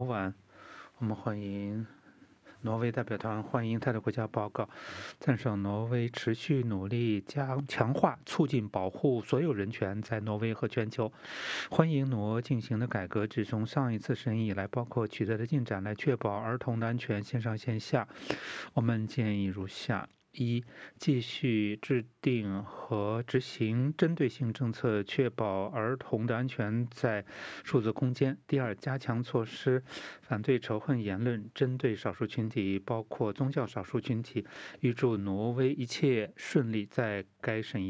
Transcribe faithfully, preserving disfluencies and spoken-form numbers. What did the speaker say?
晚，我们欢迎挪威代表团欢迎他的国家报告，赞赏挪威持续努力加强化促进保护所有人权在挪威和全球，欢迎挪进行的改革只从上一次审议以来包括取得的进展来确保儿童的安全线上线下。我们建议如下：一、继续制定和执行针对性政策，确保儿童的安全在数字空间；第二，加强措施，反对仇恨言论，针对少数群体，包括宗教少数群体。预祝挪威一切顺利，在该审议